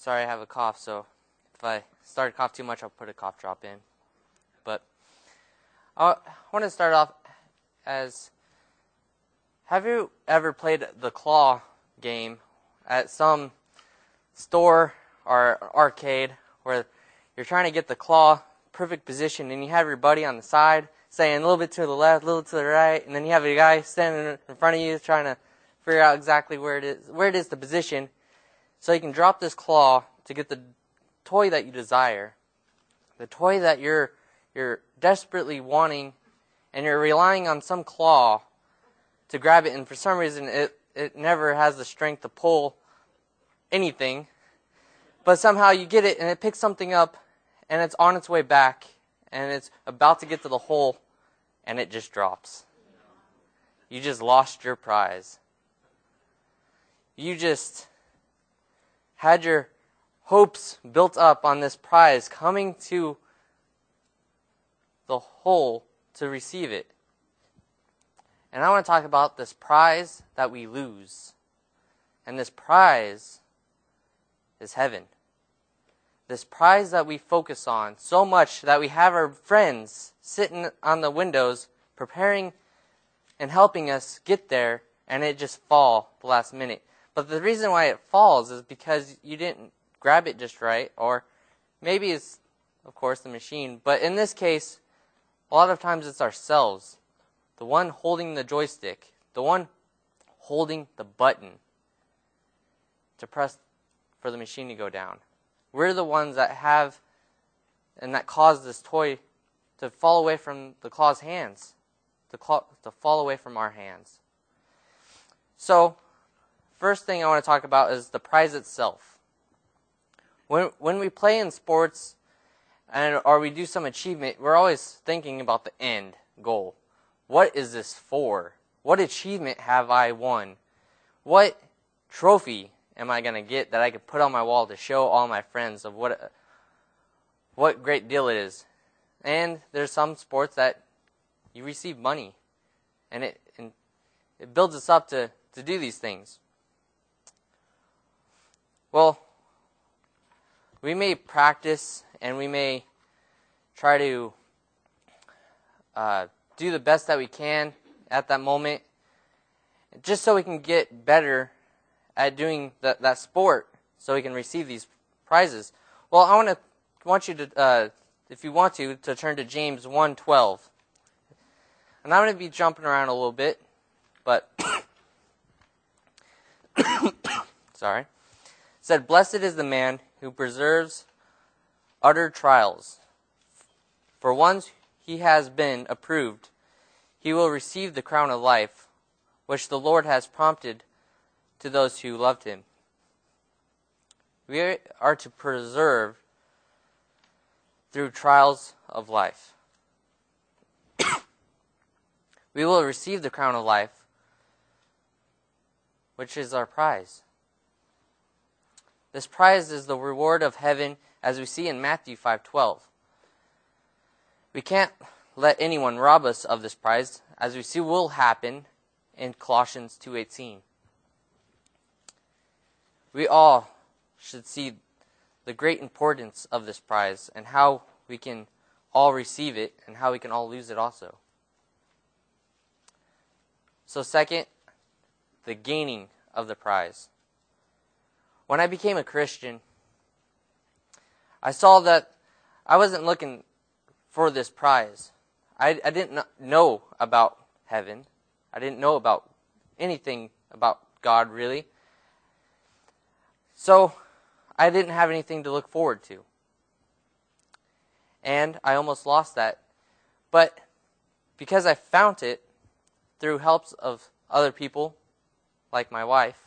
Sorry, I have a cough, so if I start to cough too much, I'll put a cough drop in. But I want to start off as, have you ever played the claw game at some store or arcade where you're trying to get the claw perfect position and you have your buddy on the side saying a little bit to the left, a little to the right, and then you have a guy standing in front of you trying to figure out exactly where it is the position, so you can drop this claw to get the toy that you desire, the toy that you're desperately wanting, and you're relying on some claw to grab it, and for some reason it never has the strength to pull anything, but somehow you get it and it picks something up and it's on its way back and it's about to get to the hole and it just drops. You just lost your prize. You just had your hopes built up on this prize coming to the hole to receive it. And I want to talk about this prize that we lose. And this prize is heaven. This prize that we focus on so much that we have our friends sitting on the windows preparing and helping us get there, and it just fall the last minute. But the reason why it falls is because you didn't grab it just right, or maybe it's, of course, the machine. But in this case, a lot of times it's ourselves, the one holding the joystick, the one holding the button to press for the machine to go down. We're the ones that have and that cause this toy to fall away from the claw's hands, to fall away from our hands. So, first thing I want to talk about is the prize itself. When we play in sports or we do some achievement, we're always thinking about the end goal. What is this for? What achievement have I won? What trophy am I going to get that I could put on my wall to show all my friends of what great deal it is? And there's some sports that you receive money, and it builds us up to do these things. Well, we may practice and we may try to do the best that we can at that moment, just so we can get better at doing that sport, so we can receive these prizes. Well, I want you to, if you want to turn to James 1:12. And I'm going to be jumping around a little bit, but sorry. It said, "Blessed is the man who perseveres under trials. For once he has been approved, he will receive the crown of life, which the Lord has promised to those who loved him." We are to persevere through trials of life. We will receive the crown of life, which is our prize. This prize is the reward of heaven, as we see in Matthew 5:12. We can't let anyone rob us of this prize, as we see will happen in Colossians 2:18. We all should see the great importance of this prize and how we can all receive it and how we can all lose it also. So second, the gaining of the prize. When I became a Christian, I saw that I wasn't looking for this prize. I didn't know about heaven. I didn't know about anything about God, really. So I didn't have anything to look forward to. And I almost lost that. But because I found it through helps of other people, like my wife,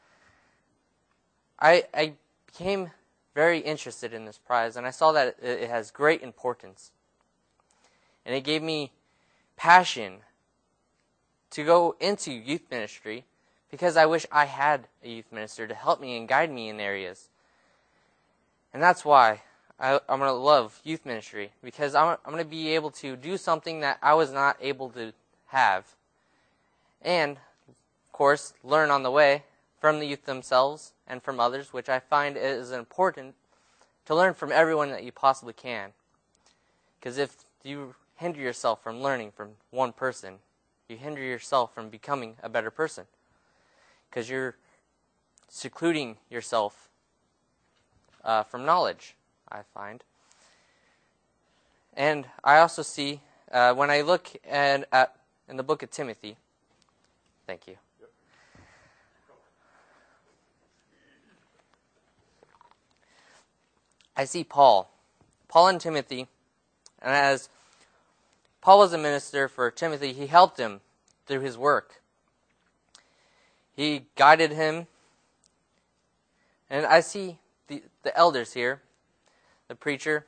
I became very interested in this prize, and I saw that it has great importance. And it gave me passion to go into youth ministry, because I wish I had a youth minister to help me and guide me in areas. And that's why I'm going to love youth ministry, because I'm going to be able to do something that I was not able to have. And, of course, learn on the way from the youth themselves and from others, which I find is important to learn from everyone that you possibly can. Because if you hinder yourself from learning from one person, you hinder yourself from becoming a better person. Because you're secluding yourself from knowledge, I find. And I also see, when I look in the book of Timothy, thank you. I see Paul and Timothy, and as Paul was a minister for Timothy, he helped him through his work. He guided him, and I see the elders here, the preacher,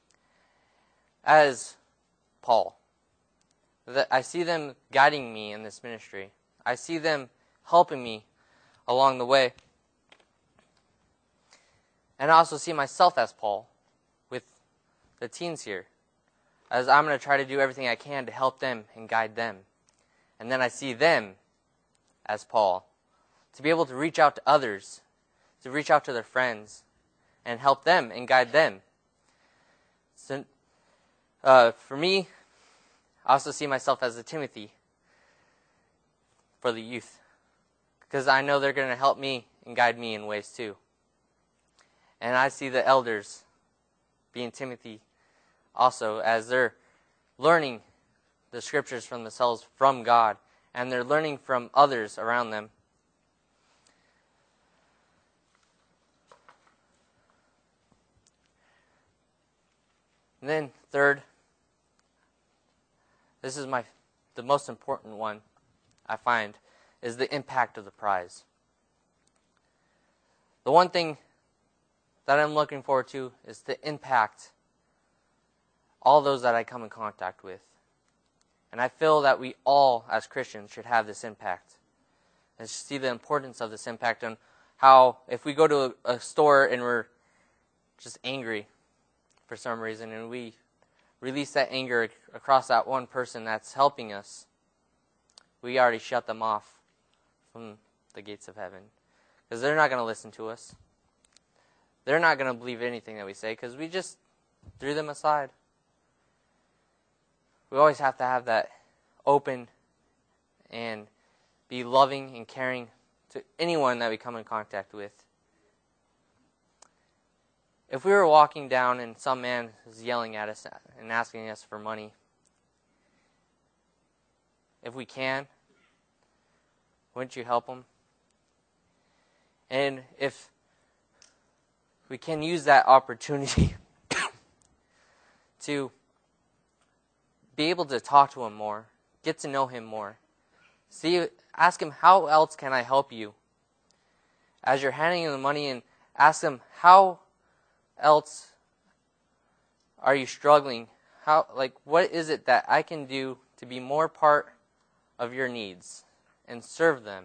as Paul. I see them guiding me in this ministry. I see them helping me along the way. And I also see myself as Paul with the teens here, as I'm going to try to do everything I can to help them and guide them. And then I see them as Paul, to be able to reach out to others, to reach out to their friends, and help them and guide them. So, for me, I also see myself as a Timothy for the youth, because I know they're going to help me and guide me in ways too. And I see the elders being Timothy also, as they're learning the scriptures from themselves, from God, and they're learning from others around them. And then third, this is the most important one I find, is the impact of the prize. The one thing that I'm looking forward to is to impact all those that I come in contact with. And I feel that we all, as Christians, should have this impact. And see the importance of this impact, and how if we go to a store and we're just angry for some reason, and we release that anger across that one person that's helping us, we already shut them off from the gates of heaven. Because they're not going to listen to us. They're not going to believe anything that we say, because we just threw them aside. We always have to have that open and be loving and caring to anyone that we come in contact with. If we were walking down and some man was yelling at us and asking us for money, if we can, wouldn't you help him? And if we can use that opportunity to be able to talk to him more, get to know him more, ask him, how else can I help you? As you're handing him the money, and ask him, how else are you struggling? What is it that I can do to be more part of your needs and serve them?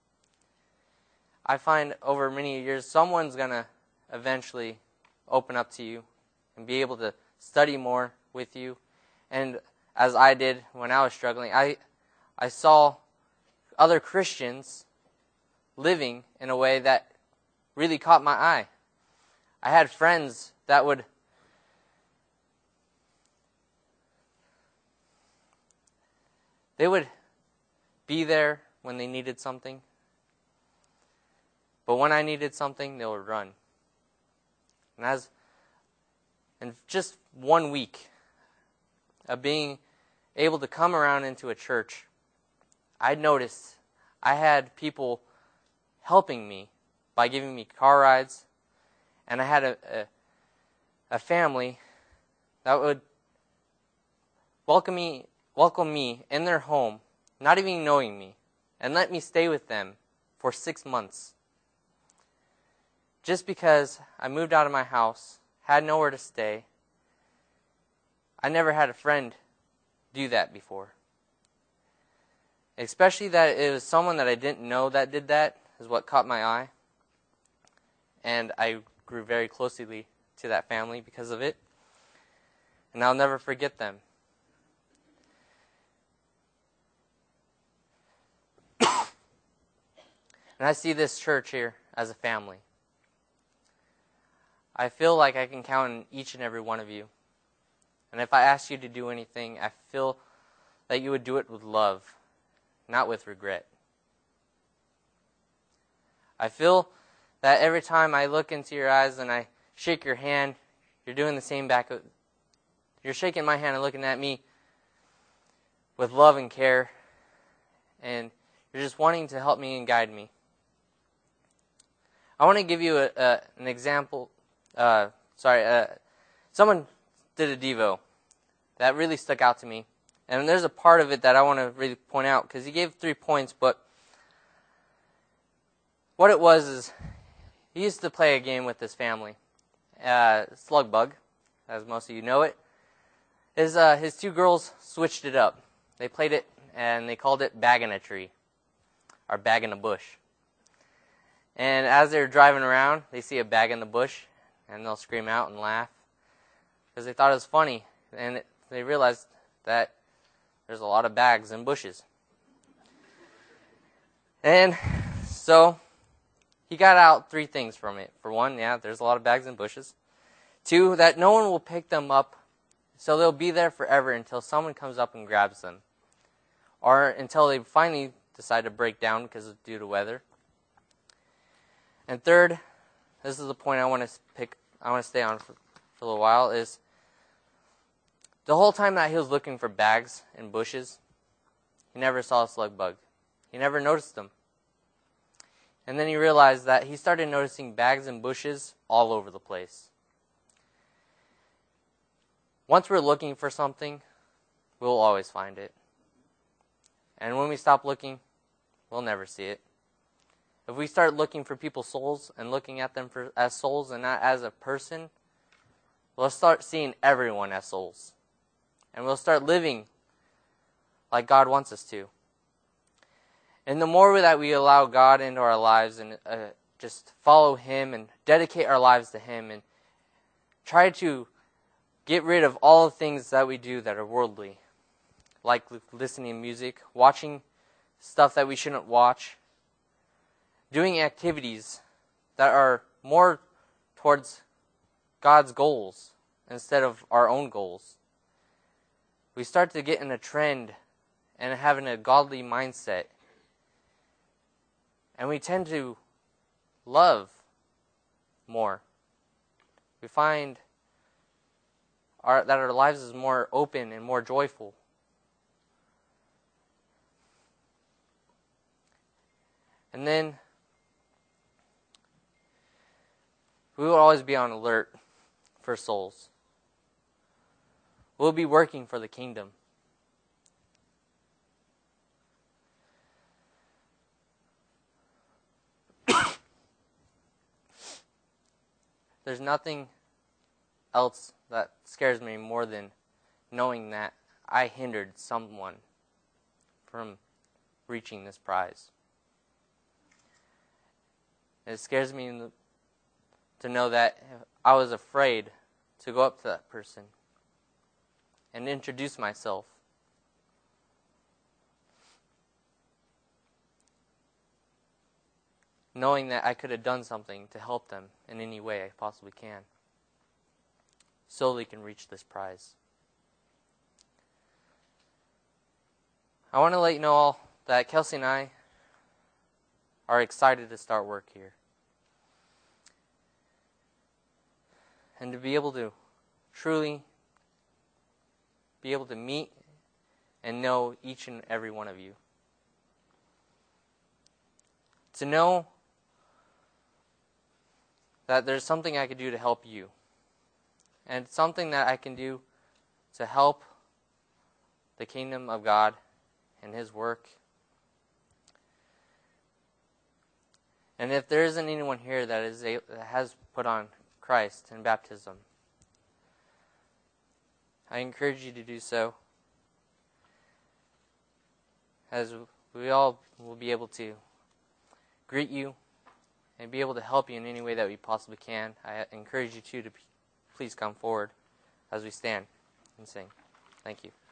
I find over many years, someone's going to eventually open up to you and be able to study more with you. And as I did when I was struggling, I saw other Christians living in a way that really caught my eye. I had friends that would be there when they needed something, but when I needed something, they would run. And in just 1 week of being able to come around into a church, I noticed I had people helping me by giving me car rides, and I had a family that would welcome me in their home, not even knowing me, and let me stay with them for 6 months. Just because I moved out of my house, had nowhere to stay. I never had a friend do that before. Especially that it was someone that I didn't know that did that is what caught my eye. And I grew very closely to that family because of it. And I'll never forget them. And I see this church here as a family. I feel like I can count on each and every one of you. And if I ask you to do anything, I feel that you would do it with love, not with regret. I feel that every time I look into your eyes and I shake your hand, you're doing the same back. You're shaking my hand and looking at me with love and care, and you're just wanting to help me and guide me. I want to give you an example. Someone did a Devo that really stuck out to me. And there's a part of it that I want to really point out, because he gave 3 points, but what it was is he used to play a game with his family. Slug Bug, as most of you know it. His 2 girls switched it up. They played it, and they called it Bag in a Tree, or Bag in a Bush. And as they're driving around, they see a bag in the bush, and they'll scream out and laugh, because they thought it was funny, and they realized that there's a lot of bags and bushes. And so he got out 3 things from it. For one, there's a lot of bags and bushes. 2, that no one will pick them up, so they'll be there forever until someone comes up and grabs them, or until they finally decide to break down because of due to weather. And 3rd, this is the point I want to stay on for a little while, is the whole time that he was looking for bags and bushes, he never saw a slug bug. He never noticed them. And then he realized that he started noticing bags and bushes all over the place. Once we're looking for something, we'll always find it. And when we stop looking, we'll never see it. If we start looking for people's souls and looking at them as souls and not as a person, we'll start seeing everyone as souls. And we'll start living like God wants us to. And the more that we allow God into our lives and just follow Him and dedicate our lives to Him and try to get rid of all the things that we do that are worldly, like listening to music, watching stuff that we shouldn't watch, doing activities that are more towards God's goals instead of our own goals. We start to get in a trend and having a godly mindset. And we tend to love more. We find that our lives is more open and more joyful. And then we will always be on alert for souls. We'll be working for the kingdom. There's nothing else that scares me more than knowing that I hindered someone from reaching this prize. It scares me to know that I was afraid to go up to that person and introduce myself. Knowing that I could have done something to help them in any way I possibly can, so they can reach this prize. I want to let you know all that Kelsey and I are excited to start work here. And to be able to truly be able to meet and know each and every one of you. To know that there's something I could do to help you. And something that I can do to help the kingdom of God and His work. And if there isn't anyone here that has put on Christ in baptism, I encourage you to do so, as we all will be able to greet you and be able to help you in any way that we possibly can. I encourage you to please come forward as we stand and sing. Thank you.